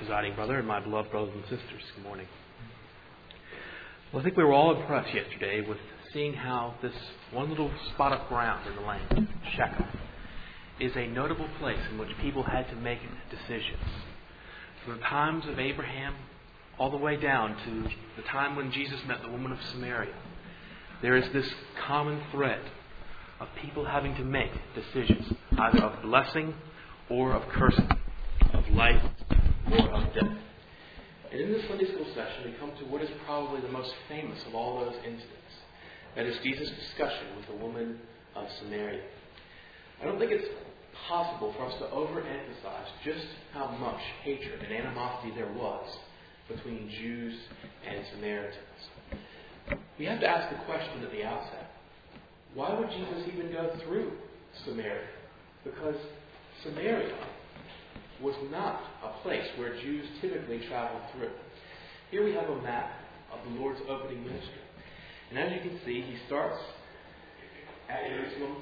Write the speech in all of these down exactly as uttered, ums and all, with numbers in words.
presiding brother, and my beloved brothers and sisters. Good morning. Well, I think we were all impressed yesterday with seeing how this one little spot of ground in the land, Shechem, is a notable place in which people had to make decisions. From the times of Abraham all the way down to the time when Jesus met the woman of Samaria, there is this common thread of people having to make decisions, either of blessing or of cursing, of life or of death. And in this Sunday school session, we come to what is probably the most famous of all those incidents. That is Jesus' discussion with the woman of Samaria. I don't think it's possible for us to overemphasize just how much hatred and animosity there was between Jews and Samaritans. We have to ask the question at the outset, why would Jesus even go through Samaria? Because Samaria was not a place where Jews typically traveled through. Here we have a map of the Lord's opening ministry. And as you can see, he starts at Jerusalem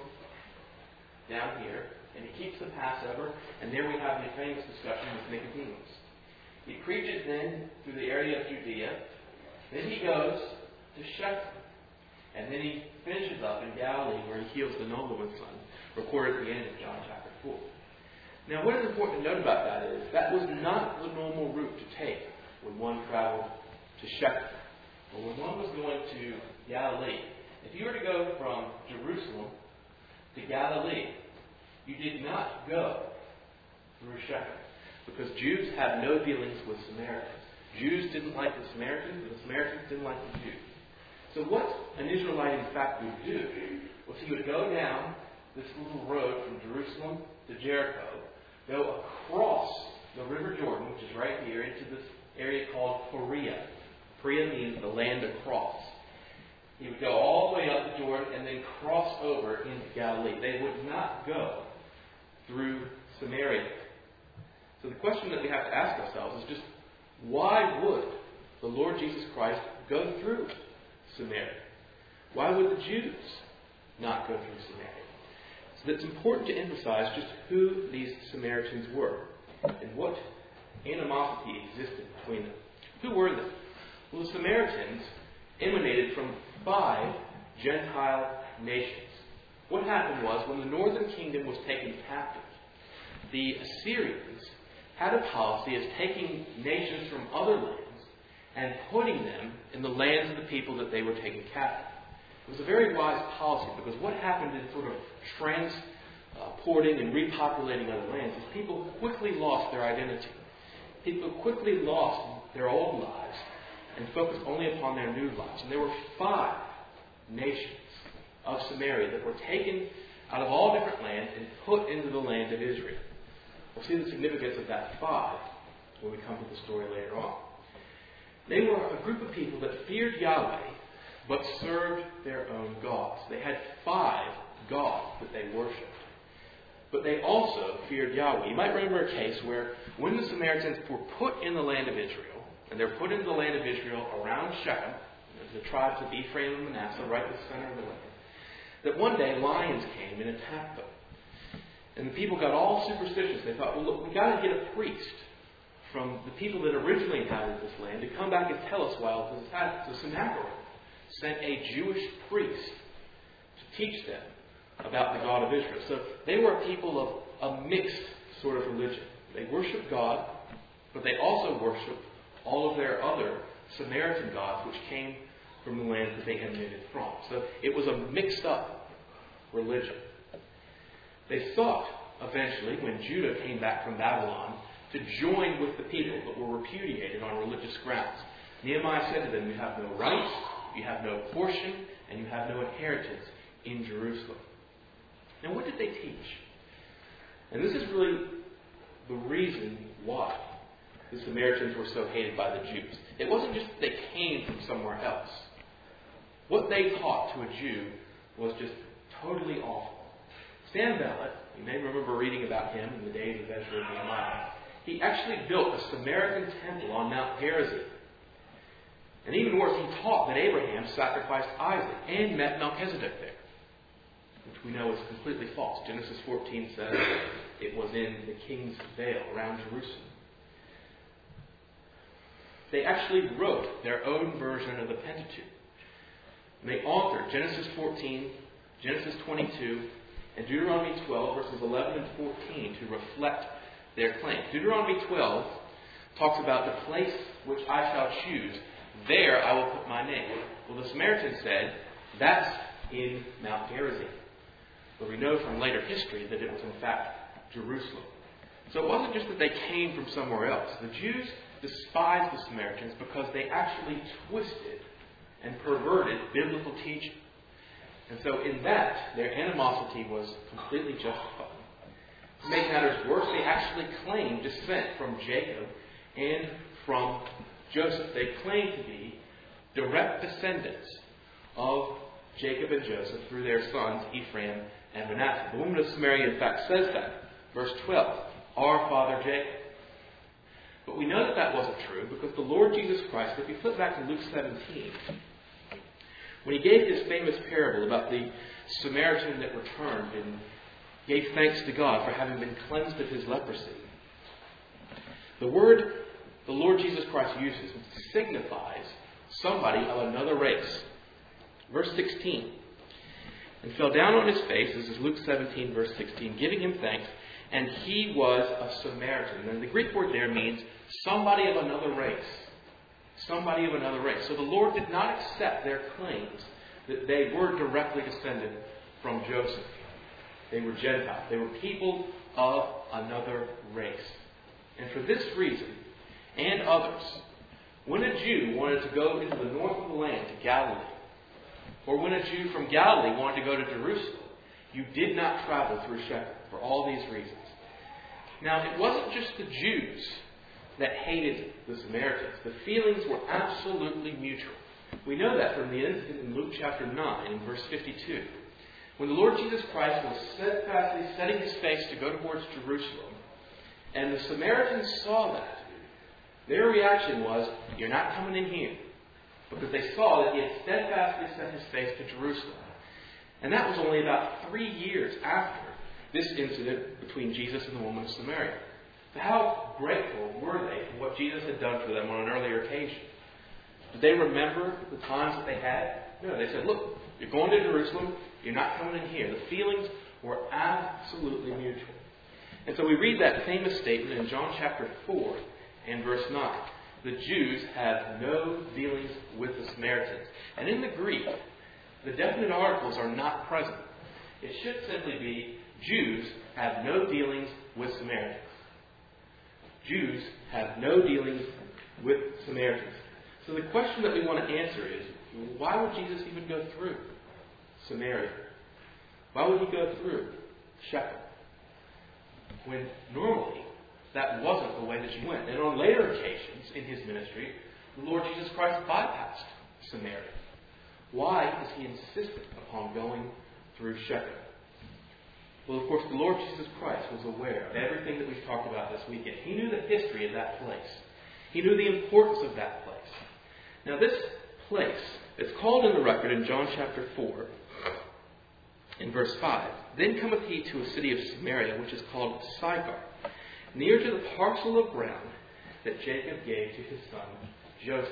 down here, and he keeps the Passover, and there we have the famous discussion with Nicodemus. He preaches then through the area of Judea, then he goes to Shechem, and then he finishes up in Galilee where he heals the nobleman's son, recorded at the end of John chapter four. Now, what is important to note about that is that was not the normal route to take when one traveled to Shechem, or when one was going to Galilee. If you were to go from Jerusalem to Galilee, you did not go through Shechem, because Jews had no dealings with Samaritans. Jews didn't like the Samaritans, and the Samaritans didn't like the Jews. So what an Israelite, in fact, would do was he would go down this little road from Jerusalem to Jericho, go across the River Jordan, which is right here, into this area called Perea. Perea means the land across. He would go all the way up the Jordan and then cross over into Galilee. They would not go through Samaria. So the question that we have to ask ourselves is just, why would the Lord Jesus Christ go through Samaria? Why would the Jews not go through Samaria? So it's important to emphasize just who these Samaritans were and what animosity existed between them. Who were they? Well, the Samaritans emanated from five Gentile nations. What happened was, when the northern kingdom was taken captive, the Assyrians had a policy of taking nations from other lands and putting them in the lands of the people that they were taking captive. It was a very wise policy, because what happened in sort of transporting and repopulating other lands is people quickly lost their identity. People quickly lost their old lives and focused only upon their new lives. And there were five nations of Samaria that were taken out of all different lands and put into the land of Israel. We'll see the significance of that five when we come to the story later on. They were a group of people that feared Yahweh, but served their own gods. They had five gods that they worshipped. But they also feared Yahweh. You might remember a case where when the Samaritans were put in the land of Israel, and they're put in the land of Israel around Shechem, the tribes of Ephraim and Manasseh, right in the center of the land, that one day lions came and attacked them. And the people got all superstitious. They thought, well, look, we've got to get a priest from the people that originally inhabited this land to come back and tell us why it was attacked. So Sennacherib sent a Jewish priest to teach them about the God of Israel. So they were a people of a mixed sort of religion. They worshiped God, but they also worshiped all of their other Samaritan gods, which came from the lands that they emanated from. So it was a mixed up religion. They sought, eventually, when Judah came back from Babylon, to join with the people that were repudiated on religious grounds. Nehemiah said to them, you have no right, you have no portion, and you have no inheritance in Jerusalem. Now, what did they teach? And this is really the reason why the Samaritans were so hated by the Jews. It wasn't just that they came from somewhere else. What they taught to a Jew was just totally awful. Sanballat, you may remember reading about him in the days of Ezra and Nehemiah, he actually built a Samaritan temple on Mount Gerizim. And even worse, he taught that Abraham sacrificed Isaac and met Melchizedek there, which we know is completely false. Genesis fourteen says it was in the king's veil around Jerusalem. they actually wrote their own version of the Pentateuch. And they authored Genesis fourteen, Genesis twenty-two, and Deuteronomy twelve, verses eleven and fourteen, to reflect their claim. Deuteronomy twelve talks about the place which I shall choose. There I will put my name. Well, the Samaritan said, that's in Mount Gerizim. But we know from later history that it was in fact Jerusalem. So it wasn't just that they came from somewhere else. The Jews despised the Samaritans because they actually twisted and perverted biblical teaching. And so in that, their animosity was completely justified. To make matters worse, they actually claimed descent from Jacob and from Joseph. They claimed to be direct descendants of Jacob and Joseph through their sons Ephraim and Manasseh. The woman of Samaria, in fact, says that. Verse twelve, our father Jacob. But we know that that wasn't true because the Lord Jesus Christ, if you flip back to Luke seventeen, when he gave this famous parable about the Samaritan that returned and gave thanks to God for having been cleansed of his leprosy, the word the Lord Jesus Christ uses signifies somebody of another race. Verse sixteen, and fell down on his face, this is Luke seventeen, verse sixteen, giving him thanks, and he was a Samaritan. And the Greek word there means somebody of another race. Somebody of another race. So the Lord did not accept their claims that they were directly descended from Joseph. They were Gentiles. They were people of another race. And for this reason, and others, when a Jew wanted to go into the north of the land to Galilee, or when a Jew from Galilee wanted to go to Jerusalem, you did not travel through Shechem for all these reasons. Now, it wasn't just the Jews that hated the Samaritans. The feelings were absolutely mutual. We know that from the incident in Luke chapter nine, in verse fifty-two. When the Lord Jesus Christ was steadfastly setting his face to go towards Jerusalem, and the Samaritans saw that, their reaction was, you're not coming in here. Because they saw that he had steadfastly set his face to Jerusalem. And that was only about three years after this incident between Jesus and the woman of Samaria. So how grateful were they for what Jesus had done for them on an earlier occasion? Did they remember the times that they had? No, they said, look, you're going to Jerusalem, you're not coming in here. The feelings were absolutely mutual. And so we read that famous statement in John chapter four and verse nine. The Jews have no dealings with the Samaritans. And in the Greek, the definite articles are not present. It should simply be, Jews have no dealings with Samaritans. Jews have no dealings with Samaritans. So the question that we want to answer is, why would Jesus even go through Samaria? Why would he go through Shechem? When normally, that wasn't the way that he went. And on later occasions in his ministry, the Lord Jesus Christ bypassed Samaria. Why is he insistent upon going through Shechem? Well, of course, the Lord Jesus Christ was aware of everything that we've talked about this weekend. He knew the history of that place. He knew the importance of that place. Now, this place, it's called in the record in John chapter four, in verse five. Then cometh he to a city of Samaria, which is called Sychar, near to the parcel of ground that Jacob gave to his son Joseph.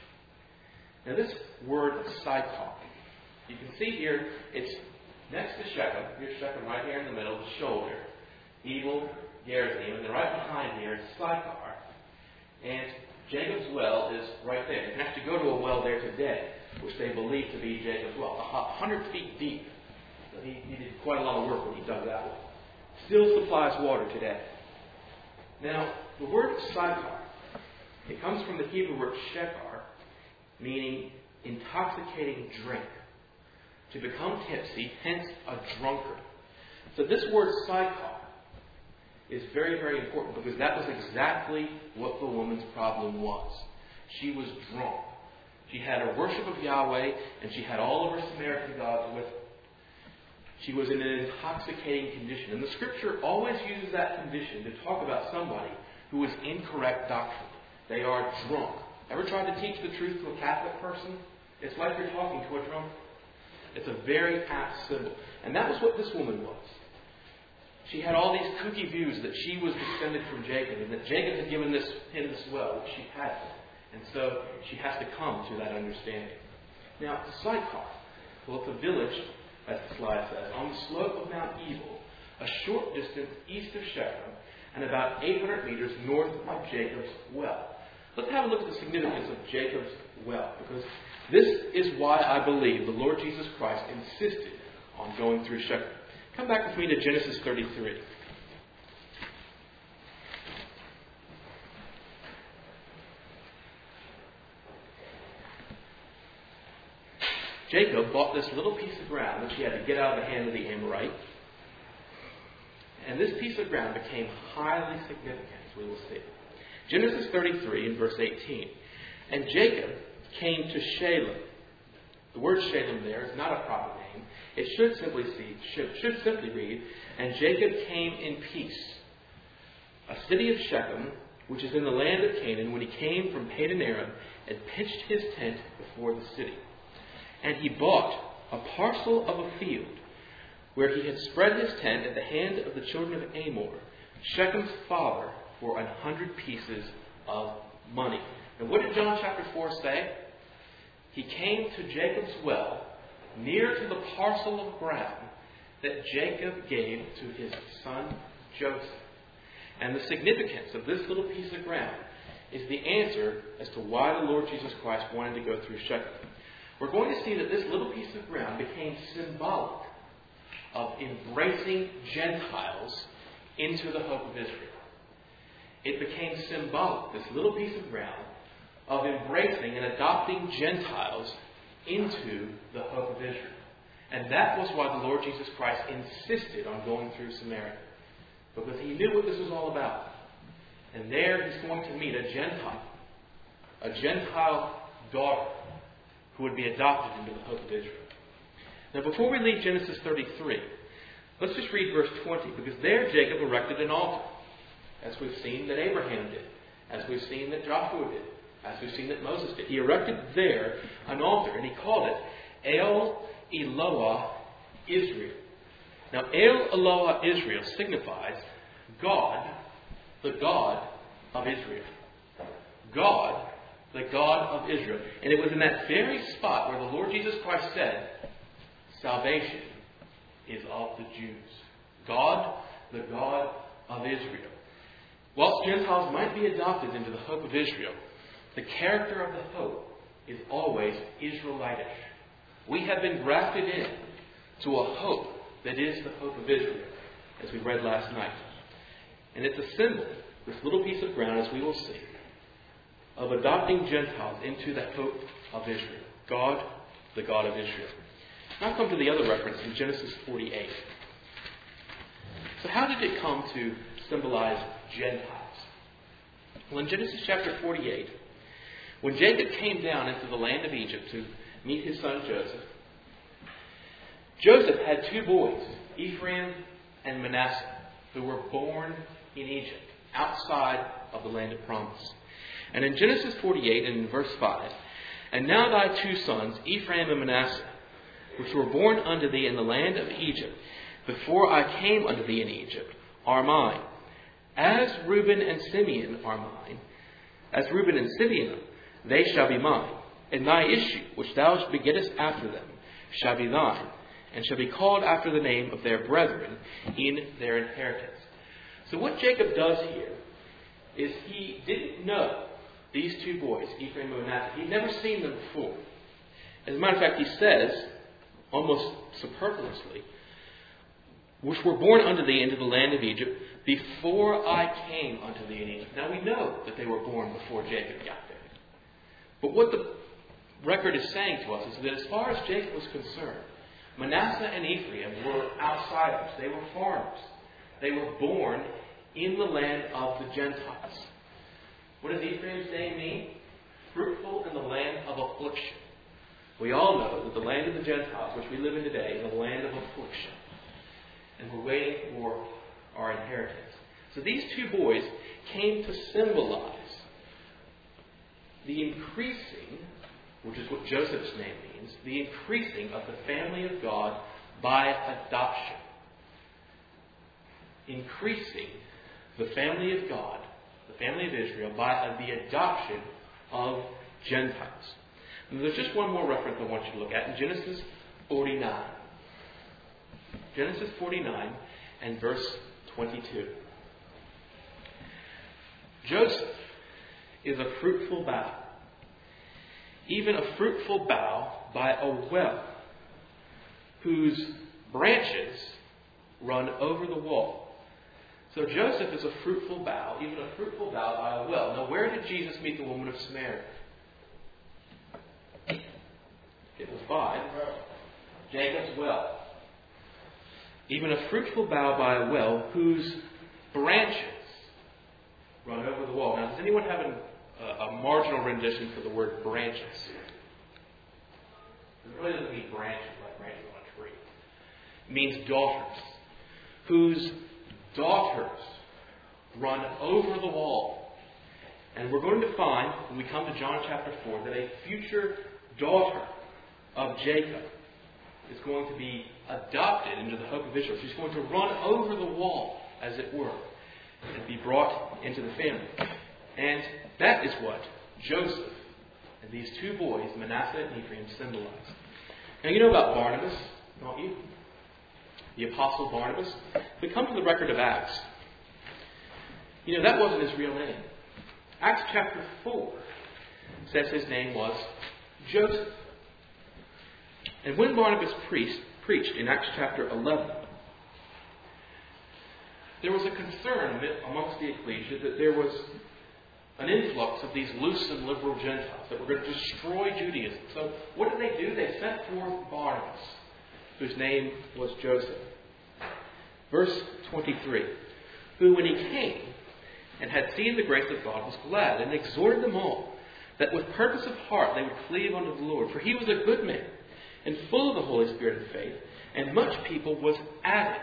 Now this word Sychar, you can see here, it's next to Shechem. Here's Shechem right here in the middle, the shoulder. Evil, Gerizim, and then right behind here is Sychar. And Jacob's well is right there. You can actually go to a well there today, which they believe to be Jacob's well, one hundred feet deep. So he, he did quite a lot of work when he dug that well. Still supplies water today. Now, the word Sychar, it comes from the Hebrew word shekar, meaning intoxicating drink. To become tipsy, hence a drunkard. So this word Sychar is very, very important because that was exactly what the woman's problem was. She was drunk. She had a worship of Yahweh and she had all of her Samaritan gods with her. She was in an intoxicating condition. And the Scripture always uses that condition to talk about somebody who is incorrect doctrine. They are drunk. Ever tried to teach the truth to a Catholic person? It's like you're talking to a drunkard. It's a very apt symbol. And that was what this woman was. She had all these kooky views that she was descended from Jacob and that Jacob had given this, him this well, which she hadn't. And so she has to come to that understanding. Now, Sychar, well, it's a village, as the slide says, on the slope of Mount Ebal, a short distance east of Shechem, and about eight hundred meters north of Jacob's well. Let's have a look at the significance of Jacob's well, because this is why I believe the Lord Jesus Christ insisted on going through Shechem. Come back with me to Genesis thirty-three. Jacob bought this little piece of ground which he had to get out of the hand of the Amorite. And this piece of ground became highly significant, as we will see. Genesis thirty-three and verse eighteen. And Jacob came to Shalem. The word Shalem there is not a proper name. It should simply see, should, should simply read, and Jacob came in peace. A city of Shechem, which is in the land of Canaan, when he came from Padan Aram and pitched his tent before the city. And he bought a parcel of a field where he had spread his tent at the hand of the children of Amor, Shechem's father, for an hundred pieces of money. And what did John chapter four say? He came to Jacob's well, near to the parcel of ground that Jacob gave to his son Joseph. And the significance of this little piece of ground is the answer as to why the Lord Jesus Christ wanted to go through Shechem. We're going to see that this little piece of ground became symbolic of embracing Gentiles into the hope of Israel. It became symbolic, this little piece of ground, of embracing and adopting Gentiles into the hope of Israel. And that was why the Lord Jesus Christ insisted on going through Samaria. Because he knew what this was all about. And there he's going to meet a Gentile, a Gentile daughter who would be adopted into the hope of Israel. Now, before we leave Genesis thirty-three, let's just read verse twenty, because there Jacob erected an altar, as we've seen that Abraham did, as we've seen that Joshua did, as we've seen that Moses did. He erected there an altar, and he called it El Eloah Israel. Now, El Eloah Israel signifies God, the God of Israel. God, the God of Israel. And it was in that very spot where the Lord Jesus Christ said, salvation is of the Jews. God, the God of Israel. Whilst Gentiles might be adopted into the hope of Israel, the character of the hope is always Israelitish. We have been grafted in to a hope that is the hope of Israel, as we read last night. And it's a symbol, this little piece of ground, as we will see, of adopting Gentiles into the hope of Israel. God, the God of Israel. Now come to the other reference in Genesis forty-eight. So how did it come to symbolize Gentiles? Well, in Genesis chapter forty-eight, when Jacob came down into the land of Egypt to meet his son Joseph, Joseph had two boys, Ephraim and Manasseh, who were born in Egypt, outside of the land of promise. And in Genesis forty-eight and in verse five, and now thy two sons, Ephraim and Manasseh, which were born unto thee in the land of Egypt, before I came unto thee in Egypt, are mine. As Reuben and Simeon are mine, as Reuben and Simeon, they shall be mine. And thy issue, which thou begettest after them, shall be thine, and shall be called after the name of their brethren in their inheritance. So what Jacob does here is he didn't know these two boys, Ephraim and Manasseh. He'd never seen them before. As a matter of fact, he says, almost superfluously, which were born unto thee into the land of Egypt, before I came unto thee in Egypt. Now we know that they were born before Jacob got there. But what the record is saying to us is that as far as Jacob was concerned, Manasseh and Ephraim were outsiders. They were foreigners. They were born in the land of the Gentiles. What does Ephraim's name mean? Fruitful in the land of affliction. We all know that the land of the Gentiles, which we live in today, is a land of affliction. And we're waiting for our inheritance. So these two boys came to symbolize the increasing, which is what Joseph's name means, the increasing of the family of God by adoption. Increasing the family of God, the family of Israel, by the adoption of Gentiles. And there's just one more reference I want you to look at in Genesis forty-nine. Genesis forty-nine and verse twenty-two. Joseph is a fruitful bough, even a fruitful bough by a well, whose branches run over the wall. So Joseph is a fruitful bough, even a fruitful bough by a well. Now, where did Jesus meet the woman of Samaria? It was by Jacob's well. Even a fruitful bough by a well, whose branches run over the wall. Now, does anyone have an, uh, a marginal rendition for the word branches? It really doesn't mean branches like branches on a tree. It means daughters, whose daughters run over the wall. And we're going to find, when we come to John chapter four, that a future daughter of Jacob is going to be adopted into the hope of Israel. She's going to run over the wall, as it were, and be brought into the family. And that is what Joseph and these two boys, Manasseh and Ephraim, symbolize. Now, you know about Barnabas, don't you? The Apostle Barnabas. We come to the record of Acts. You know, that wasn't his real name. Acts chapter four says his name was Joseph. And when Barnabas preached, preached in Acts chapter eleven, there was a concern amongst the ecclesia that there was an influx of these loose and liberal Gentiles that were going to destroy Judaism. So what did they do? They sent forth Barnabas, whose name was Joseph. Verse twenty-three, who when he came and had seen the grace of God was glad and exhorted them all that with purpose of heart they would cleave unto the Lord. For he was a good man and full of the Holy Spirit and faith, and much people was added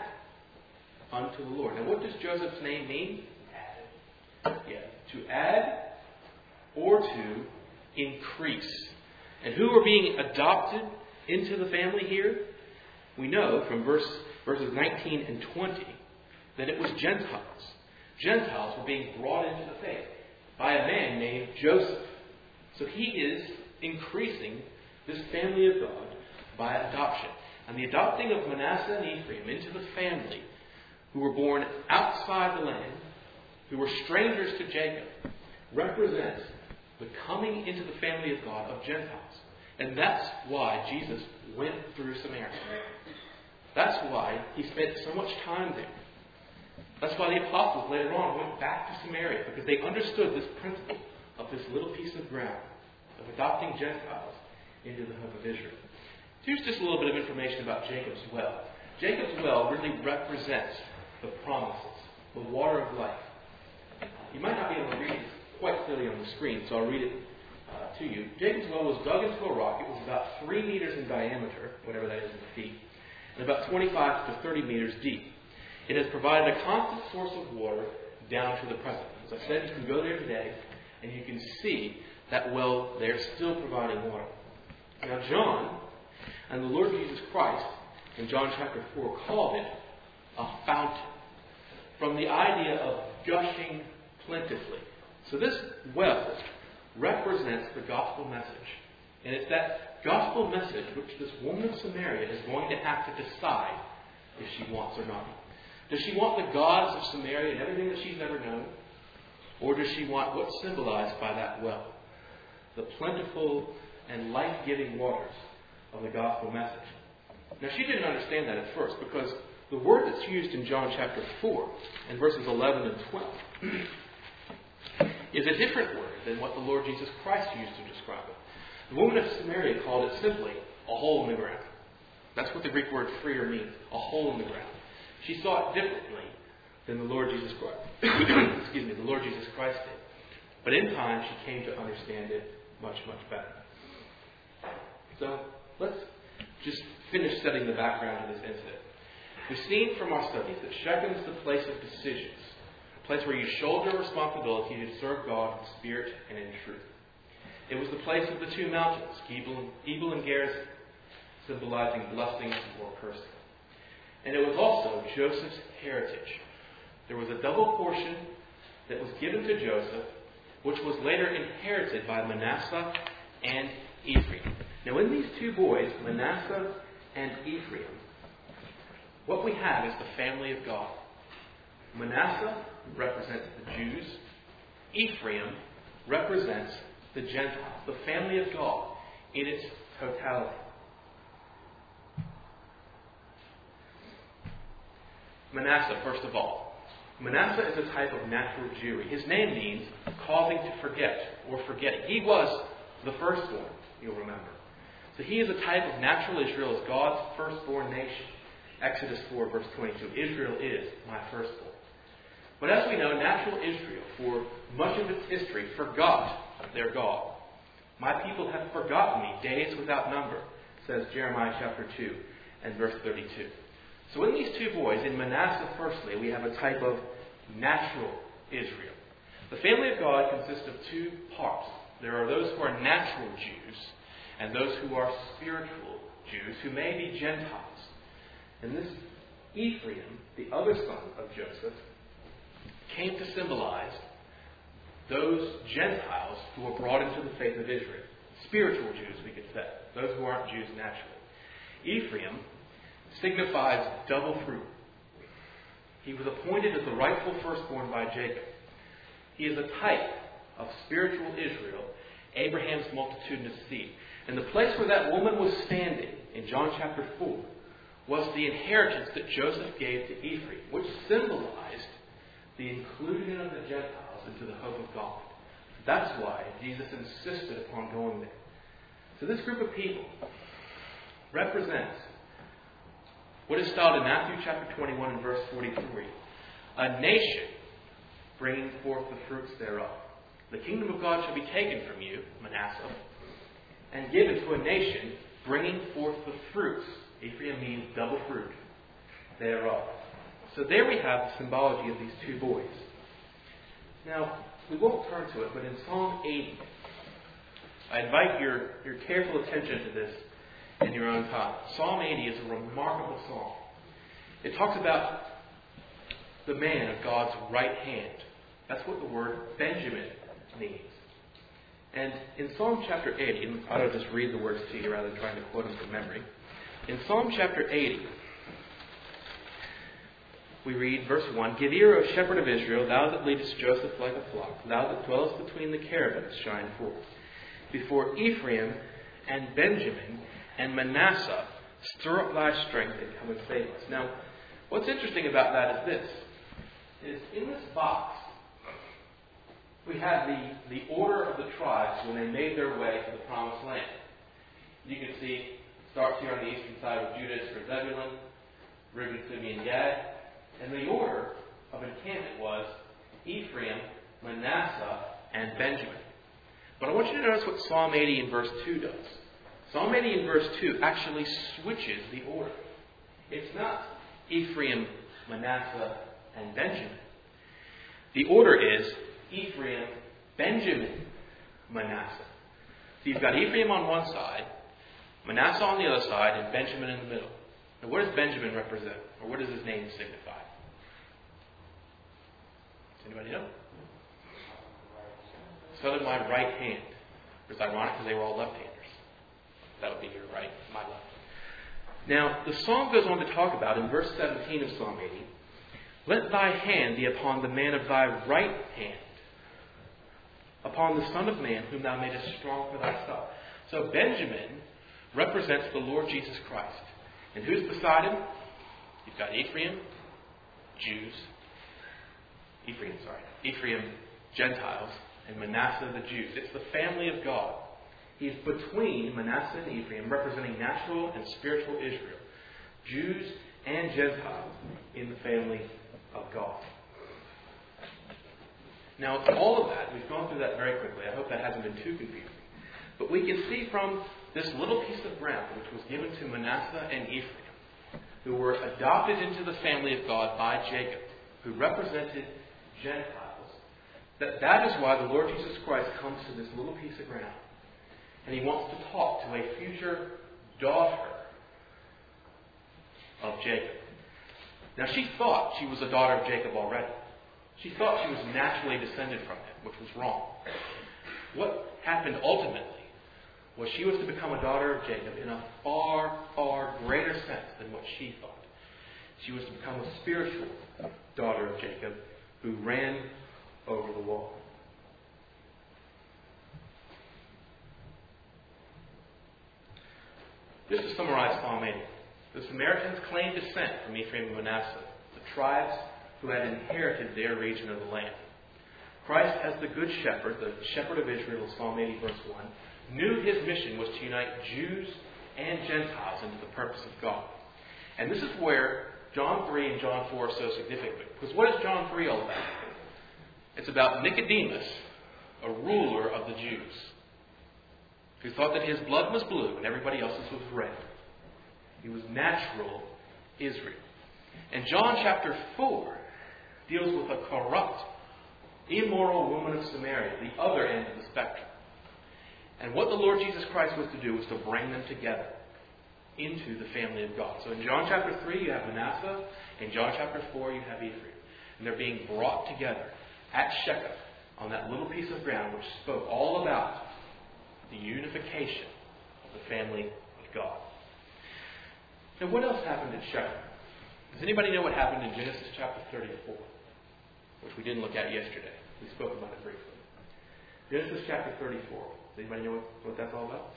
unto the Lord. Now, what does Joseph's name mean? Added. Yeah, to add or to increase. And who are being adopted into the family here? We know from verse, verses nineteen and twenty that it was Gentiles. Gentiles were being brought into the faith by a man named Joseph. So he is increasing this family of God by adoption. And the adopting of Manasseh and Ephraim into the family, who were born outside the land, who were strangers to Jacob, represents the coming into the family of God of Gentiles. And that's why Jesus went through Samaria. That's why he spent so much time there. That's why the apostles later on went back to Samaria, because they understood this principle of this little piece of ground, of adopting Gentiles into the hope of Israel. Here's just a little bit of information about Jacob's well. Jacob's well really represents the promises, the water of life. You might not be able to read it quite clearly on the screen, so I'll read it uh, to you. Jacob's well was dug into a rock. It was about three meters in diameter, whatever that is in feet, and about twenty-five to thirty meters deep. It has provided a constant source of water down to the present. As I said, you can go there today, and you can see that well there still providing water. Now, John and the Lord Jesus Christ, in John chapter four, called it a fountain, from the idea of gushing plentifully. So this well represents the gospel message. And it's that gospel message which this woman of Samaria is going to have to decide if she wants or not. Does she want the gods of Samaria and everything that she's never known? Or does she want what's symbolized by that well? The plentiful and life-giving waters of the gospel message. Now, she didn't understand that at first, because the word that's used in John chapter four and verses eleven and twelve is a different word than what the Lord Jesus Christ used to describe it. The woman of Samaria called it simply a hole in the ground. That's what the Greek word freer means, a hole in the ground. She saw it differently than the Lord Jesus Christ. Excuse me, the Lord Jesus Christ did. But in time, she came to understand it much, much better. So let's just finish setting the background to this incident. We've seen from our studies that Shechem is the place of decisions, a place where you shoulder responsibility to serve God in spirit and in truth. It was the place of the two mountains, Ebal, Ebal and Gerizim, symbolizing blessing or cursing. And it was also Joseph's heritage. There was a double portion that was given to Joseph which was later inherited by Manasseh and Ephraim. Now in these two boys, Manasseh and Ephraim, what we have is the family of God. Manasseh represents the Jews. Ephraim represents the Gentiles, the family of God in its totality. Manasseh, first of all. Manasseh is a type of natural Jewry. His name means causing to forget or forgetting. He was the firstborn, you'll remember. So he is a type of natural Israel as God's firstborn nation. Exodus four, verse twenty-two. Israel is my firstborn. But as we know, natural Israel, for much of its history, forgot their God. My people have forgotten me days without number, says Jeremiah chapter two and verse thirty-two. So in these two boys, in Manasseh firstly, we have a type of natural Israel. The family of God consists of two parts. There are those who are natural Jews and those who are spiritual Jews, who may be Gentiles. And this Ephraim, the other son of Joseph, came to symbolize those Gentiles who were brought into the faith of Israel. Spiritual Jews, we could say. Those who aren't Jews naturally. Ephraim signifies double fruit. He was appointed as the rightful firstborn by Jacob. He is a type of spiritual Israel, Abraham's multitudinous seed. And the place where that woman was standing, in John chapter four, was the inheritance that Joseph gave to Ephraim, which symbolized the inclusion of the Gentiles into the hope of God. That's why Jesus insisted upon going there. So this group of people represents what is styled in Matthew chapter twenty-one and verse forty-three, a nation bringing forth the fruits thereof. The kingdom of God shall be taken from you, Manasseh, and given to a nation bringing forth the fruits. Ephraim means double fruit thereof. So there we have the symbology of these two boys. Now, we won't turn to it, but in Psalm eighty, I invite your, your careful attention to this in your own time. Psalm eighty is a remarkable psalm. It talks about the man of God's right hand. That's what the word Benjamin means. And in Psalm chapter eighty, and I'll just read the words to you rather than trying to quote them from memory. In Psalm chapter eighty, we read verse one, Give ear, O shepherd of Israel, thou that leadest Joseph like a flock, thou that dwellest between the cherubims, shine forth. Before Ephraim and Benjamin and Manasseh, stir up thy strength and come and save us. Now, what's interesting about that is this, is in this box, we have the, the order of the tribes when they made their way to the promised land. You can see, it starts here on the eastern side with Judah for Zebulun, Reuben, Simeon, Gad. And the order of encampment was Ephraim, Manasseh, and Benjamin. But I want you to notice what Psalm eighty in verse two does. Psalm eighty in verse two actually switches the order. It's not Ephraim, Manasseh, and Benjamin. The order is Ephraim, Benjamin, Manasseh. So you've got Ephraim on one side, Manasseh on the other side, and Benjamin in the middle. Now what does Benjamin represent? Or what does his name signify? Does anybody know? Son of my right hand. It's ironic because they were all left-handers. That would be your right, my left. Now, the psalm goes on to talk about, in verse seventeen of Psalm eighty, Let thy hand be upon the man of thy right hand, upon the Son of Man whom thou madest strong for thyself. So Benjamin represents the Lord Jesus Christ. And who's beside him? You've got Ephraim, Jews, Ephraim, sorry, Ephraim, Gentiles, and Manasseh, the Jews. It's the family of God. He's between Manasseh and Ephraim, representing natural and spiritual Israel, Jews and Gentiles in the family of God. Now, all of that, we've gone through that very quickly. I hope that hasn't been too confusing. But we can see from this little piece of ground, which was given to Manasseh and Ephraim, who were adopted into the family of God by Jacob, who represented Gentiles, that that is why the Lord Jesus Christ comes to this little piece of ground. And he wants to talk to a future daughter of Jacob. Now, she thought she was a daughter of Jacob already. She thought she was naturally descended from him, which was wrong. What happened ultimately was she was to become a daughter of Jacob in a far, far greater sense than what she thought. She was to become a spiritual daughter of Jacob who ran over the wall. Just to summarize Psalm eighty, the Samaritans claimed descent from Ephraim and Manasseh, the tribes who had inherited their region of the land. Christ, as the Good Shepherd, the Shepherd of Israel, Psalm eighty, verse one, knew his mission was to unite Jews and Gentiles into the purpose of God. And this is where John three and John four are so significant. Because what is John three all about? It's about Nicodemus, a ruler of the Jews, who thought that his blood was blue and everybody else's was red. He was natural Israel. And John chapter four deals with a corrupt, immoral woman of Samaria, the other end of the spectrum. And what the Lord Jesus Christ was to do was to bring them together into the family of God. So in John chapter three, you have Manasseh. In John chapter four, you have Ephraim. And they're being brought together at Shechem on that little piece of ground which spoke all about the unification of the family of God. Now, what else happened at Shechem? Does anybody know what happened in Genesis chapter thirty-four? Which we didn't look at yesterday. We spoke about it briefly. Genesis chapter thirty-four. Does anybody know what, what that's all about?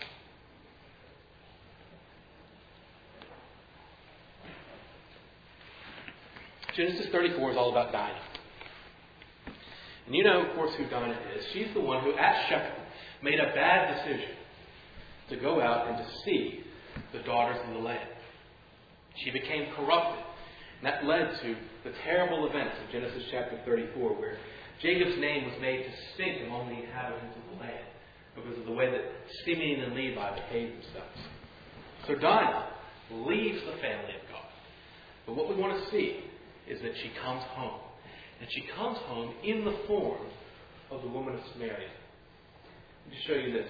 Genesis thirty-four is all about Dinah. And you know, of course, who Dinah is. She's the one who, at Shechem, made a bad decision to go out and to see the daughters of the land. She became corrupted. And that led to the terrible events of Genesis chapter thirty-four, where Jacob's name was made to stink among the inhabitants of the land because of the way that Simeon and Levi behaved themselves. So Dinah leaves the family of God. But what we want to see is that she comes home. And she comes home in the form of the woman of Samaria. Let me show you this.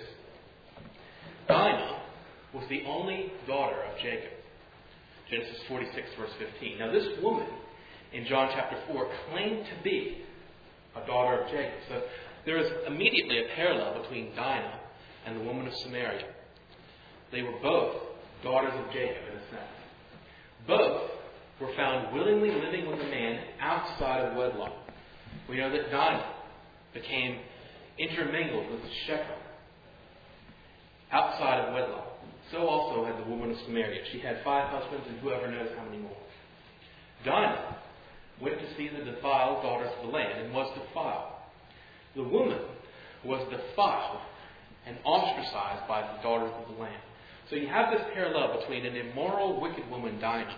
Dinah was the only daughter of Jacob. Genesis forty-six, verse fifteen. Now this woman, in John chapter four, claimed to be a daughter of Jacob. So there is immediately a parallel between Dinah and the woman of Samaria. They were both daughters of Jacob, in a sense. Both were found willingly living with a man outside of wedlock. We know that Dinah became intermingled with Shechem outside of wedlock. So also had the woman of Samaria. She had five husbands and whoever knows how many more. Dinah went to see the defiled daughters of the land and was defiled. The woman was defiled and ostracized by the daughters of the land. So you have this parallel between an immoral, wicked woman, Dinah,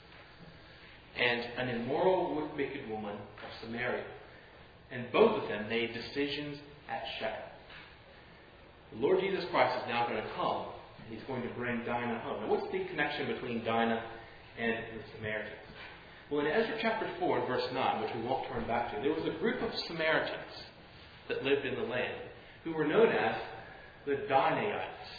and an immoral, wicked woman of Samaria. And both of them made decisions at Shechem. The Lord Jesus Christ is now going to come, and He's going to bring Dinah home. Now, what's the connection between Dinah and the Samaritans? Well, in Ezra chapter four and verse nine, which we won't turn back to, there was a group of Samaritans that lived in the land who were known as the Dinaites.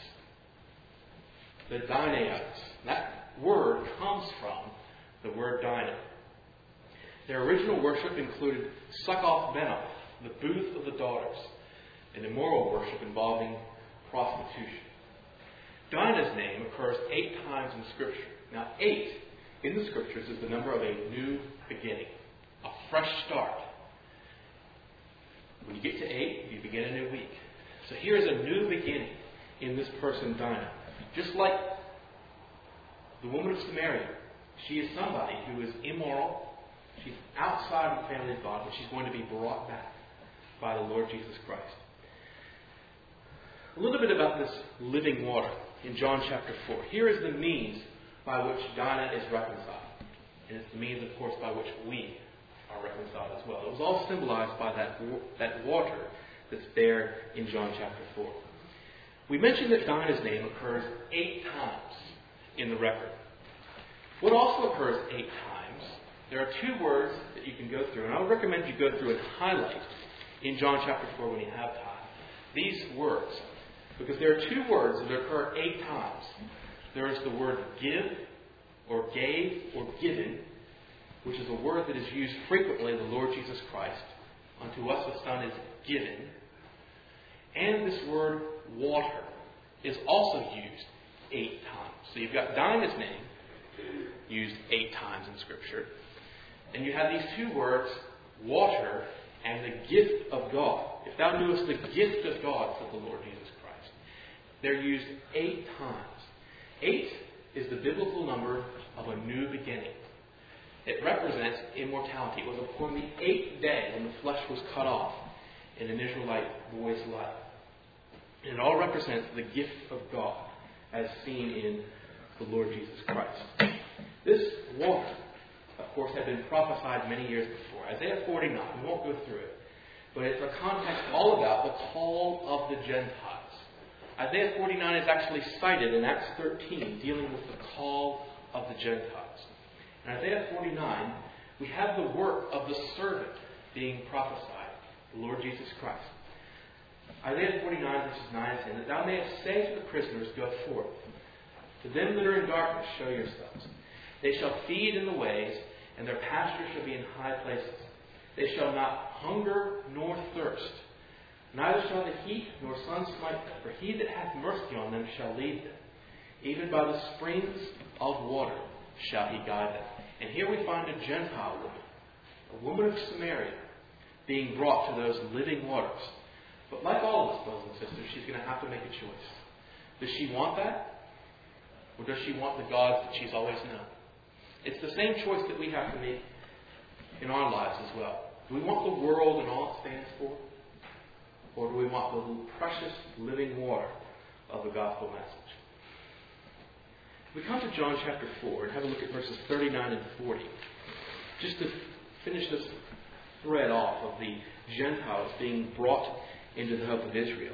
The Dinaites. That word comes from the word Dinah. Their original worship included Succoth Benoth, the booth of the daughters, and immoral worship involving prostitution. Dinah's name occurs eight times in Scripture. Now, eight in the Scriptures is the number of a new beginning, a fresh start. When you get to eight, you begin a new week. So here is a new beginning in this person, Dinah. Just like the woman of Samaria, she is somebody who is immoral. She's outside of the family of God, but she's going to be brought back by the Lord Jesus Christ. A little bit about this living water in John chapter four. Here is the means by which Dinah is reconciled. And it's the means, of course, by which we are reconciled as well. It was all symbolized by that, that water that's there in John chapter four. We mentioned that Dinah's name occurs eight times in the record. What also occurs eight times, there are two words that you can go through, and I would recommend you go through and highlight in John chapter four when you have time these words, because there are two words that occur eight times. There is the word give, or gave, or given, which is a word that is used frequently in the Lord Jesus Christ. Unto us a son is given. And this word water is also used eight times. So you've got Dinah's name used eight times in Scripture. And you have these two words, water and the gift of God. If thou knewest the gift of God, said the Lord Jesus Christ. They're used eight times. Eight is the biblical number of a new beginning. It represents immortality. It was upon the eighth day when the flesh was cut off in an Israelite boy's life. And it all represents the gift of God as seen in the Lord Jesus Christ. This water, of course, had been prophesied many years before. Isaiah forty-nine, we won't go through it, but it's a context all about the call of the Gentiles. Isaiah forty-nine is actually cited in Acts thirteen, dealing with the call of the Gentiles. In Isaiah forty-nine, we have the work of the servant being prophesied, the Lord Jesus Christ. Isaiah forty-nine, verses nine and ten, that thou mayest say to the prisoners, go forth. To them that are in darkness, show yourselves. They shall feed in the ways, and their pasture shall be in high places. They shall not hunger nor thirst, neither shall the heat nor sun smite them. For he that hath mercy on them shall lead them. Even by the springs of water shall he guide them. And here we find a Gentile woman, a woman of Samaria, being brought to those living waters. But like all of us, brothers and sisters, she's going to have to make a choice. Does she want that? Or does she want the gods that she's always known? It's the same choice that we have to make in our lives as well. Do we want the world and all it stands for? Or do we want the precious living water of the gospel message? We come to John chapter four and have a look at verses thirty-nine and forty. Just to finish this thread off of the Gentiles being brought into the hope of Israel.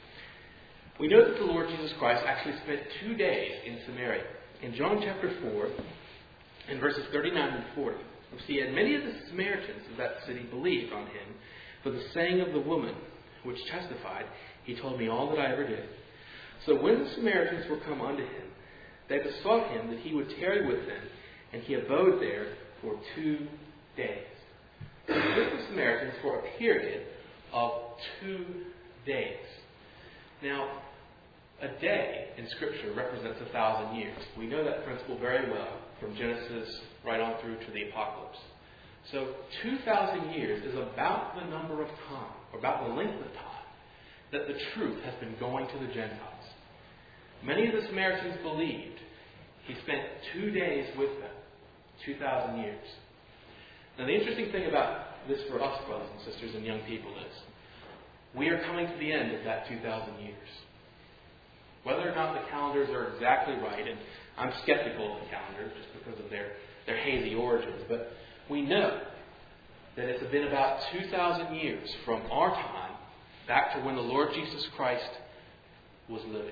We know that the Lord Jesus Christ actually spent two days in Samaria. In John chapter four, in verses thirty-nine and forty, we see, and many of the Samaritans of that city believed on him for the saying of the woman, which testified, he told me all that I ever did. So when the Samaritans were come unto him, they besought him that he would tarry with them, and he abode there for two days. He was with the Samaritans for a period of two days. Now, a day in Scripture represents a thousand years. We know that principle very well from Genesis right on through to the Apocalypse. So two thousand years is about the number of time, or about the length of time, that the truth has been going to the Gentiles. Many of the Samaritans believed. He spent two days with them, two thousand years. Now the interesting thing about this for us, brothers and sisters and young people, is we are coming to the end of that two thousand years. Whether or not the calendars are exactly right, and I'm skeptical of the calendars just because of their, their hazy origins, but we know that it's been about two thousand years from our time back to when the Lord Jesus Christ was living.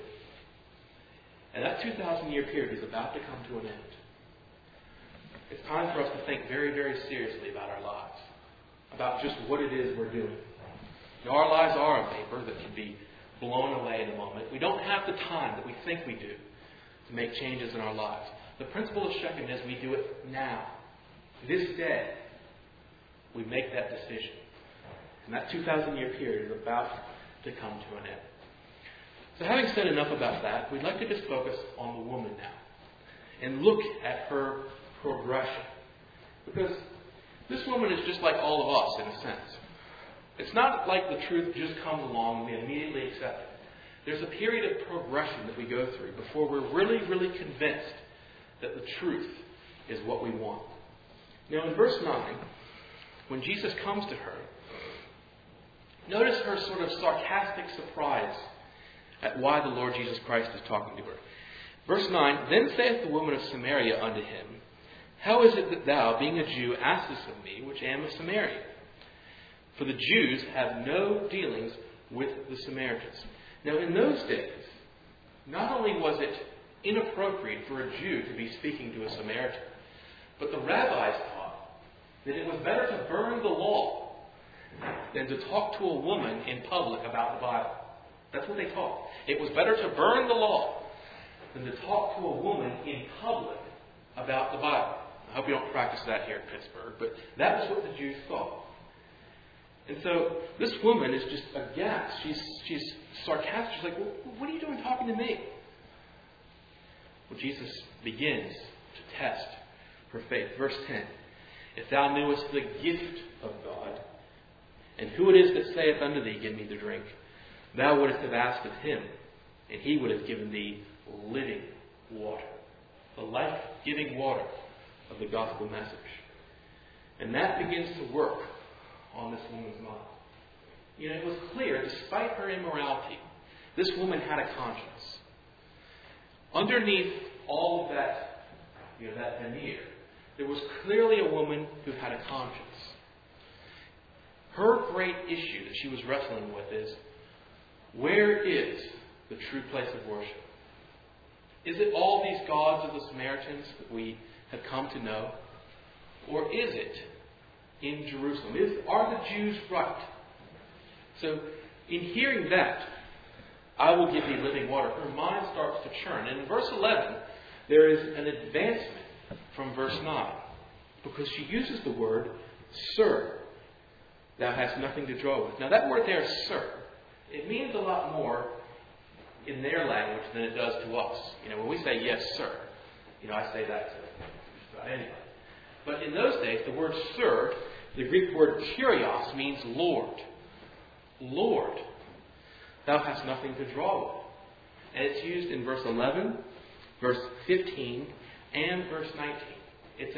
And that two thousand year period is about to come to an end. It's time for us to think very, very seriously about our lives, about just what it is we're doing. Now, our lives are a vapor that can be blown away in a moment. We don't have the time that we think we do to make changes in our lives. The principle of Shechem is we do it now. This day, we make that decision. And that two thousand year period is about to come to an end. So having said enough about that, we'd like to just focus on the woman now and look at her progression. Because this woman is just like all of us in a sense. It's not like the truth just comes along and we immediately accept it. There's a period of progression that we go through before we're really, really convinced that the truth is what we want. Now in verse nine, when Jesus comes to her, notice her sort of sarcastic surprise at why the Lord Jesus Christ is talking to her. Verse nine, then saith the woman of Samaria unto him, how is it that thou, being a Jew, askest of me, which am a Samaritan? For the Jews have no dealings with the Samaritans. Now in those days, not only was it inappropriate for a Jew to be speaking to a Samaritan, but the rabbis taught that it was better to burn the law than to talk to a woman in public about the Bible. That's what they taught. It was better to burn the law than to talk to a woman in public about the Bible. I hope you don't practice that here in Pittsburgh, but that was what the Jews thought. And so this woman is just aghast. She's, she's sarcastic. She's like, well, what are you doing talking to me? Well, Jesus begins to test her faith. Verse ten. If thou knewest the gift of God, and who it is that saith unto thee, give me the drink, thou wouldst have asked of him, and he would have given thee living water. The life-giving water of the gospel message. And that begins to work on this woman's mind. You know, it was clear, despite her immorality, this woman had a conscience. Underneath all of that, you know, that veneer, there was clearly a woman who had a conscience. Her great issue that she was wrestling with is, where is the true place of worship? Is it all these gods of the Samaritans that we have come to know? Or is it in Jerusalem? Is, are the Jews right? So, in hearing that, I will give thee living water, her mind starts to churn. And in verse eleven, there is an advancement from verse nine. Because she uses the word, sir. Thou hast nothing to draw with. Now that word there, sir, it means a lot more in their language than it does to us. You know, when we say, yes, sir, you know, I say that to just about anybody. But in those days, the word sir, the Greek word kurios, means Lord. Lord. Thou hast nothing to draw with. And it's used in verse eleven, verse fifteen, and verse nineteen. It's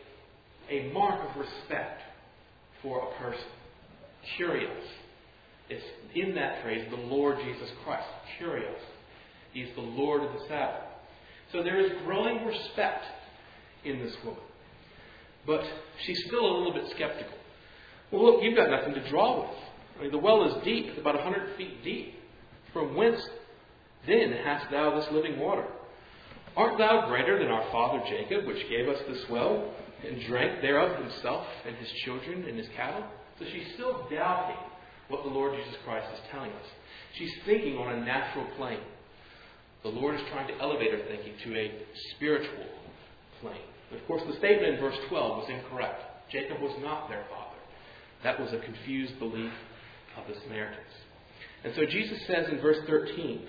a, a mark of respect for a person. Kurios. It's in that phrase, the Lord Jesus Christ. Kurios. He's the Lord of the Sabbath. So there is growing respect in this woman. But she's still a little bit skeptical. Well, look, you've got nothing to draw with. I mean, the well is deep. It's about a hundred feet deep. From whence then hast thou this living water? Art thou greater than our father Jacob, which gave us this well, and drank thereof himself, and his children, and his cattle? So she's still doubting what the Lord Jesus Christ is telling us. She's thinking on a natural plane. The Lord is trying to elevate her thinking to a spiritual plane. But of course, the statement in verse twelve was incorrect. Jacob was not their father. That was a confused belief of the Samaritans. And so Jesus says in verse thirteen,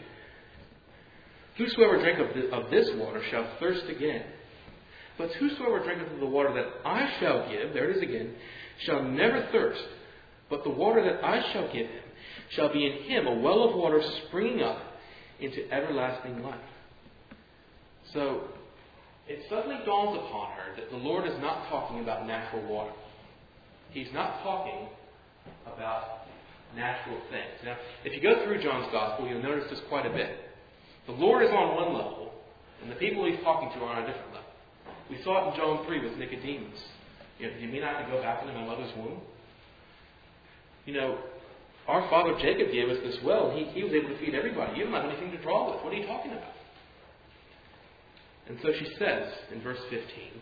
whosoever drinketh of this water shall thirst again. But whosoever drinketh of the water that I shall give, there it is again, shall never thirst. But the water that I shall give him shall be in him a well of water springing up into everlasting life. So, it suddenly dawns upon her that the Lord is not talking about natural water. He's not talking about natural things. Now, if you go through John's Gospel, you'll notice this quite a bit. The Lord is on one level, and the people he's talking to are on a different level. We saw it in John three with Nicodemus. You know, do you mean I have to go back into my mother's womb? You know, our father Jacob gave us this well, and he, he was able to feed everybody. You don't have anything to draw with. What are you talking about? And so she says in verse fifteen,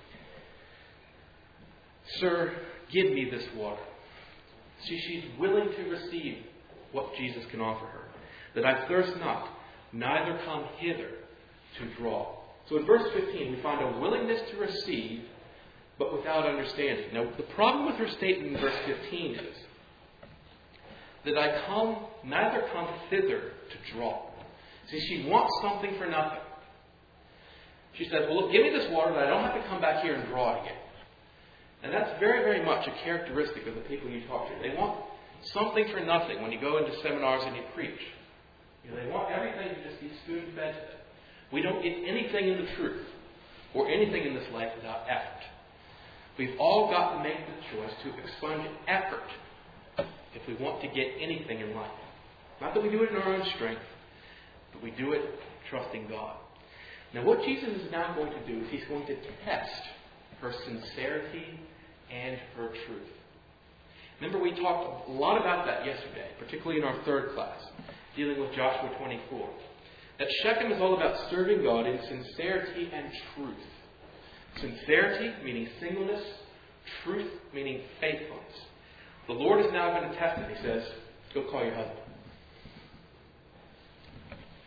Sir, give me this water. See, she's willing to receive what Jesus can offer her. That I thirst not, neither come hither to draw. So in verse fifteen, we find a willingness to receive, but without understanding. Now, the problem with her statement in verse fifteen is that I come, neither come thither to draw. See, she wants something for nothing. She says, well, look, give me this water that I don't have to come back here and draw it again. And that's very, very much a characteristic of the people you talk to. They want something for nothing when you go into seminars and you preach. You know, they want everything to just be spoon-fed to them. We don't get anything in the truth or anything in this life without effort. We've all got to make the choice to expunge effort if we want to get anything in life. Not that we do it in our own strength, but we do it trusting God. Now what Jesus is now going to do is he's going to test her sincerity and her truth. Remember, we talked a lot about that yesterday, particularly in our third class, dealing with Joshua twenty-four. That Shechem is all about serving God in sincerity and truth. Sincerity meaning singleness, truth meaning faithfulness. The Lord is now going to test it. He says, go call your husband.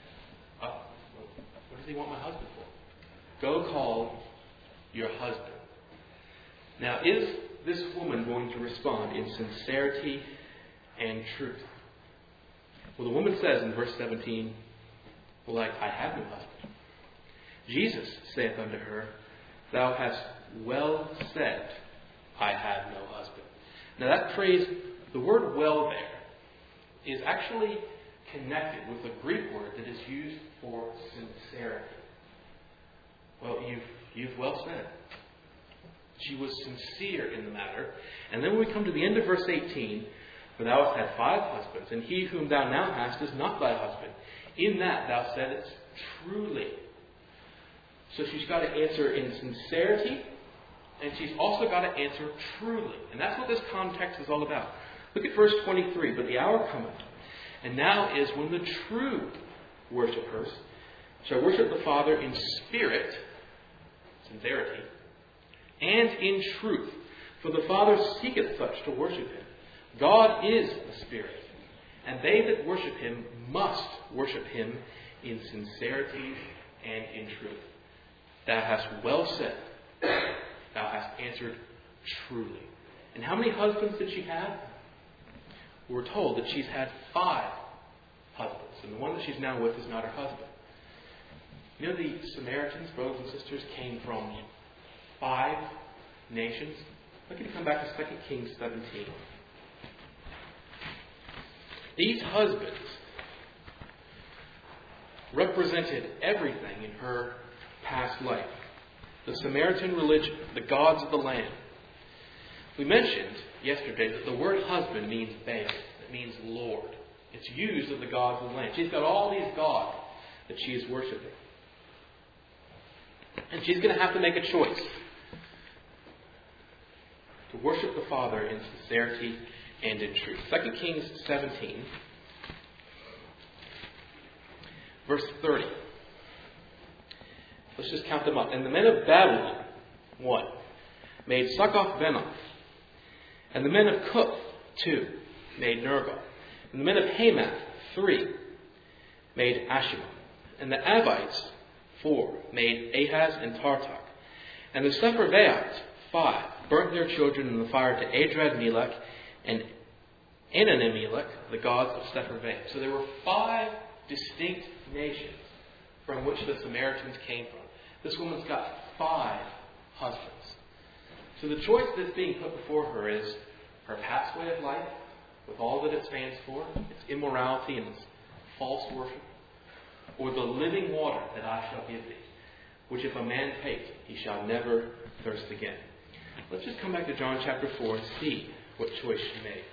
Uh, what does he want my husband for? Go call your husband. Now, is this woman going to respond in sincerity and truth? Well, the woman says in verse seventeen, well, like, I have no husband. Jesus saith unto her, Thou hast well said, I have no husband. Now that phrase, the word well there, is actually connected with a Greek word that is used for sincerity. Well, you've, you've well said. She was sincere in the matter. And then when we come to the end of verse eighteen, For thou hast had five husbands, and he whom thou now hast is not thy husband. In that thou saidst truly. So she's got to answer in sincerity, and she's also got to answer truly. And that's what this context is all about. Look at verse twenty-three. But the hour cometh, and now is when the true worshippers shall worship the Father in spirit, sincerity, and in truth. For the Father seeketh such to worship him. God is a spirit, and they that worship him must worship him in sincerity and in truth. Thou hast well said, thou hast answered truly. And how many husbands did she have? We're told that she's had five husbands, and the one that she's now with is not her husband. You know, the Samaritans, brothers and sisters, came from five nations. Look at you come back to Second Kings seventeen. These husbands represented everything in her past life. The Samaritan religion, the gods of the land. We mentioned yesterday that the word husband means Baal. It means Lord. It's used of the gods of the land. She's got all these gods that she is worshiping. And she's going to have to make a choice. To worship the Father in sincerity and in truth. Second Kings seventeen, verse thirty. Let's just count them up. And the men of Babylon, one, made Succoth-Benoth. And the men of Cuth, two, made Nergal. And the men of Hamath, three, made Ashima. And the Avites, four, made Ahaz and Tartak. And the Sepharvaites, five, burnt their children in the fire to Adrad-Melech and Ananimelech, the gods of Sepharvaim. So there were five distinct nations from which the Samaritans came from. This woman's got five husbands. So the choice that's being put before her is her past way of life, with all that it stands for, its immorality and its false worship, or the living water that I shall give thee, which if a man take, he shall never thirst again. Let's just come back to John chapter four and see what choice she made.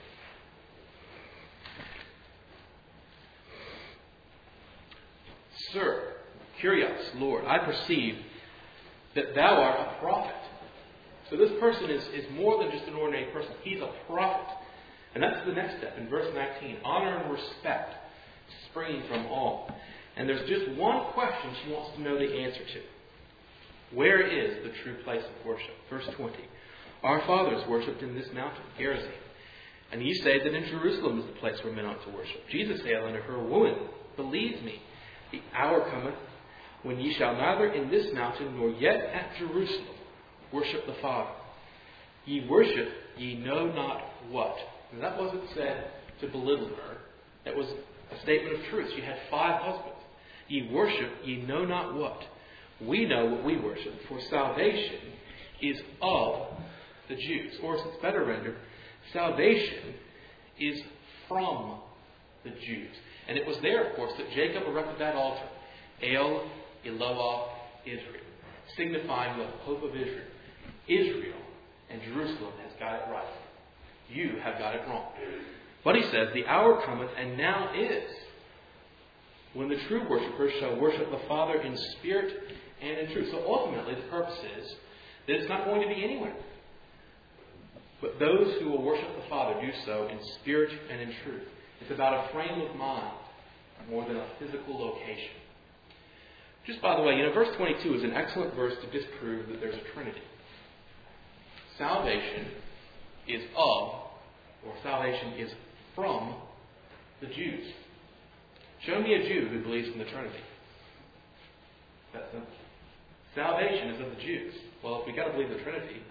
Sir, Curios, Lord, I perceive that thou art a prophet. So this person is, is more than just an ordinary person. He's a prophet. And that's the next step in verse nineteen. Honor and respect springing from all. And there's just one question she wants to know the answer to. Where is the true place of worship? Verse twenty. Our fathers worshipped in this mountain, Gerizim. And ye say that in Jerusalem is the place where men ought to worship. Jesus said unto her, Woman, believe me, the hour cometh when ye shall neither in this mountain nor yet at Jerusalem worship the Father. Ye worship, ye know not what. And that wasn't said to belittle her. That was a statement of truth. She had five husbands. Ye worship, ye know not what. We know what we worship, for salvation is of the Jews. Or, as it's better rendered, salvation is from the Jews. And it was there, of course, that Jacob erected that altar. El Eloah Israel, signifying the hope of Israel. Israel and Jerusalem has got it right. You have got it wrong. But he says, the hour cometh, and now is, when the true worshippers shall worship the Father in spirit and in truth. So ultimately, the purpose is that it's not going to be anywhere. But those who will worship the Father do so in spirit and in truth. It's about a frame of mind more than a physical location. Just by the way, you know, verse twenty-two is an excellent verse to disprove that there's a Trinity. Salvation is of, or salvation is from, the Jews. Show me a Jew who believes in the Trinity. That's simple. Salvation is of the Jews. Well, if we've got to believe the Trinity,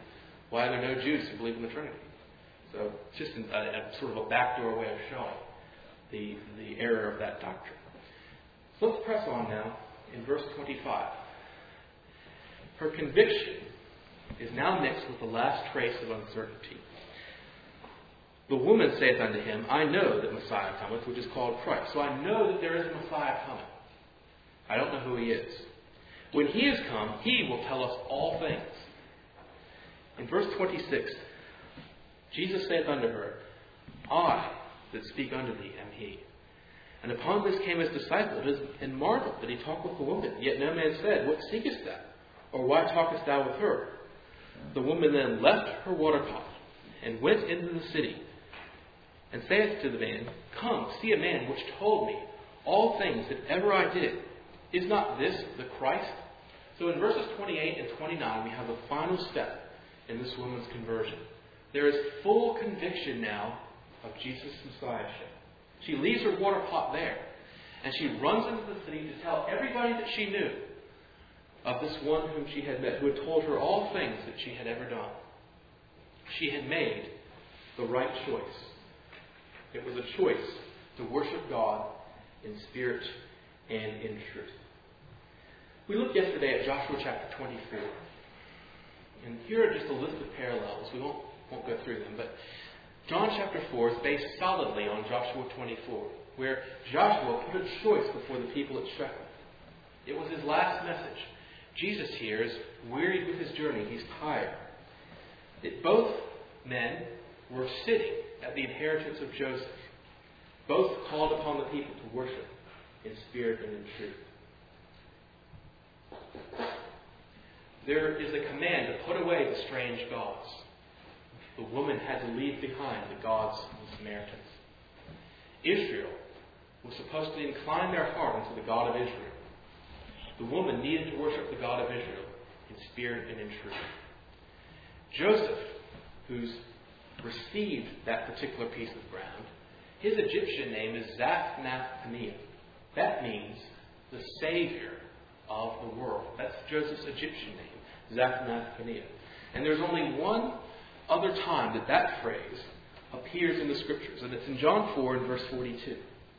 Why are there no Jews who believe in the Trinity? So it's just a, a sort of a backdoor way of showing the, the error of that doctrine. So let's press on now in verse twenty-five. Her conviction is now mixed with the last trace of uncertainty. The woman saith unto him, I know that Messiah cometh, which is called Christ. So I know that there is a Messiah coming. I don't know who he is. When he is come, he will tell us all things. In verse twenty-six, Jesus saith unto her, I that speak unto thee am he. And upon this came his disciples, and marveled that he talked with the woman. Yet no man said, What seekest thou? Or why talkest thou with her? The woman then left her water pot, and went into the city, and saith to the man, Come, see a man which told me all things that ever I did. Is not this the Christ? So in verses twenty-eight and twenty-nine, we have the final step in this woman's conversion. There is full conviction now of Jesus' Messiahship. She leaves her water pot there, and she runs into the city to tell everybody that she knew of this one whom she had met, who had told her all things that she had ever done. She had made the right choice. It was a choice to worship God in spirit and in truth. We looked yesterday at Joshua chapter twenty-four. And here are just a list of parallels. We won't, won't go through them. But John chapter four is based solidly on Joshua twenty-four, where Joshua put a choice before the people at Shechem. It was his last message. Jesus here is wearied with his journey. He's tired. That both men were sitting at the inheritance of Joseph. Both called upon the people to worship in spirit and in truth. There is a command to put away the strange gods. The woman had to leave behind the gods of the Samaritans. Israel was supposed to incline their heart unto the God of Israel. The woman needed to worship the God of Israel in spirit and in truth. Joseph, who's received that particular piece of ground, his Egyptian name is Zaphnath-Paneah. That means the Savior of the world. That's Joseph's Egyptian name, Zaphnath-Paneah. And there's only one other time that that phrase appears in the Scriptures, and it's in John four and verse forty-two.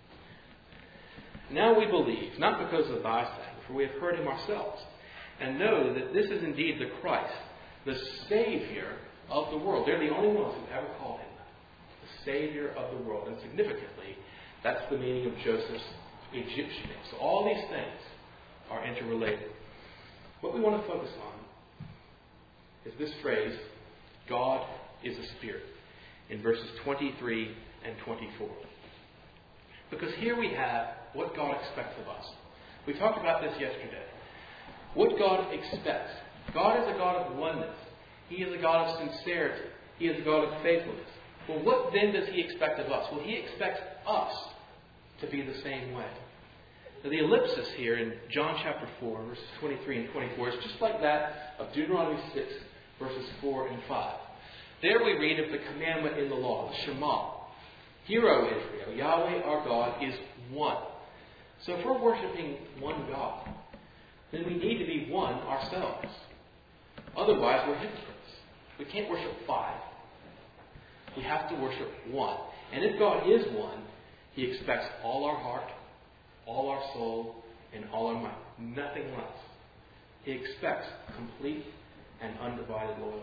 Now we believe, not because of thy saying, for we have heard him ourselves, and know that this is indeed the Christ, the Savior of the world. They're the only ones who ever called him that. The Savior of the world. And significantly, that's the meaning of Joseph's Egyptian name. So all these things are interrelated. What we want to focus on is this phrase, God is a spirit, in verses twenty-three and twenty-four. Because here we have what God expects of us. We talked about this yesterday. What God expects. God is a God of oneness. He is a God of sincerity. He is a God of faithfulness. Well, what then does He expect of us? Well, He expects us to be the same way. Now, the ellipsis here in John chapter four, verses twenty-three and twenty-four, is just like that of Deuteronomy six, verses four and five. There we read of the commandment in the law, the Shema. Hear, O Israel, Yahweh our God is one. So if we're worshiping one God, then we need to be one ourselves. Otherwise, we're hypocrites. We can't worship five. We have to worship one. And if God is one, He expects all our heart, all our soul, and all our might. Nothing less. He expects complete and undivided loyalty.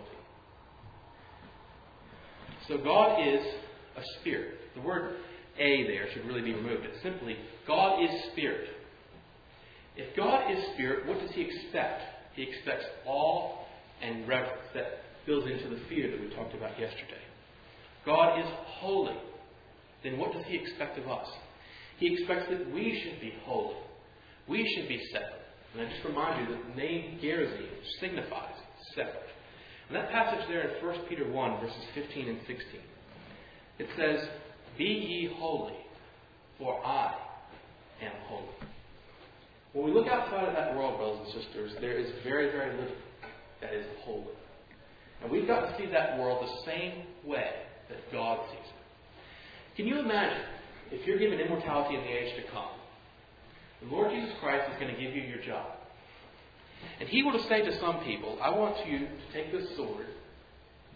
So God is a spirit. The word "a" there should really be removed. It's simply, God is spirit. If God is spirit, what does He expect? He expects awe and reverence. That builds into the fear that we talked about yesterday. God is holy. Then what does He expect of us? He expects that we should be holy. We should be separate. And I just remind you that the name Gerizim signifies separate. And that passage there in First Peter one, verses fifteen and sixteen, it says, Be ye holy, for I am holy. When we look outside of that world, brothers and sisters, there is very, very little that is holy. And we've got to see that world the same way that God sees it. Can you imagine if you're given immortality in the age to come? The Lord Jesus Christ is going to give you your job. And He were to say to some people, I want you to take this sword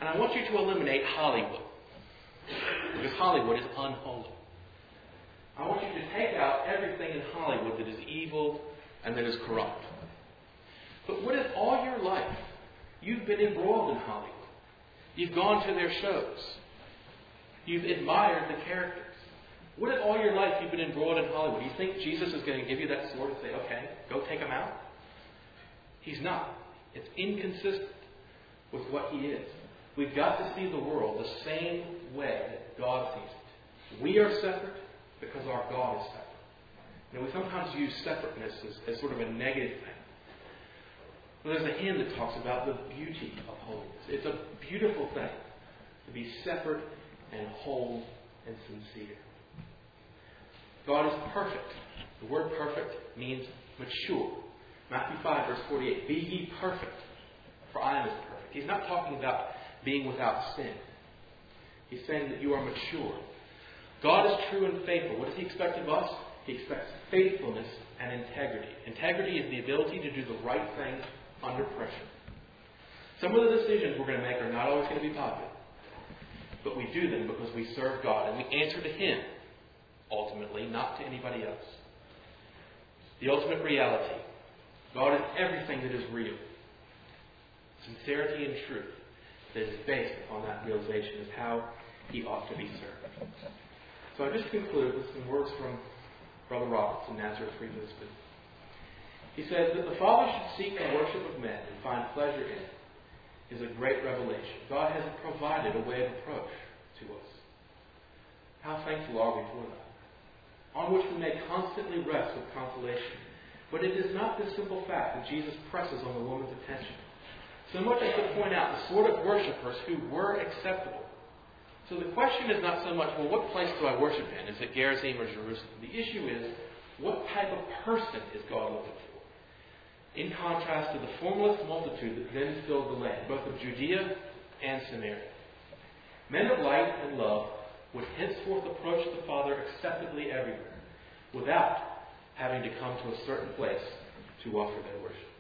And I want you to eliminate Hollywood. Because Hollywood is unholy. I want you to take out everything in Hollywood that is evil and that is corrupt. But what if all your life you've been embroiled in Hollywood? You've gone to their shows. You've admired the characters. What if all your life you've been embroiled in Hollywood? Do you think Jesus is going to give you that sword and say, okay, go take them out? He's not. It's inconsistent with what He is. We've got to see the world the same way that God sees it. We are separate because our God is separate. You know, we sometimes use separateness as, as sort of a negative thing. Well, there's a hymn that talks about the beauty of holiness. It's a beautiful thing to be separate and whole and sincere. God is perfect. The word perfect means mature. Matthew five, verse forty-eight. Be ye perfect, for I am as perfect. He's not talking about being without sin. He's saying that you are mature. God is true and faithful. What does He expect of us? He expects faithfulness and integrity. Integrity is the ability to do the right thing under pressure. Some of the decisions we're going to make are not always going to be popular. But we do them because we serve God and we answer to Him, ultimately, not to anybody else. The ultimate reality. God is everything that is real. Sincerity and truth that is based upon that realization is how He ought to be served. So I just conclude with some words from Brother Roberts in Nazareth Free Lisbon. He says that the Father should seek the worship of men and find pleasure in it is a great revelation. God has provided a way of approach to us. How thankful are we for that? On which we may constantly rest with consolation. But it is not this simple fact that Jesus presses on the woman's attention, so much as to point out the sort of worshippers who were acceptable. So the question is not so much, well, what place do I worship in? Is it Gerizim or Jerusalem? The issue is, what type of person is God looking for? In contrast to the formless multitude that then filled the land, both of Judea and Samaria. Men of light and love would henceforth approach the Father acceptably everywhere, without having to come to a certain place to offer their worship.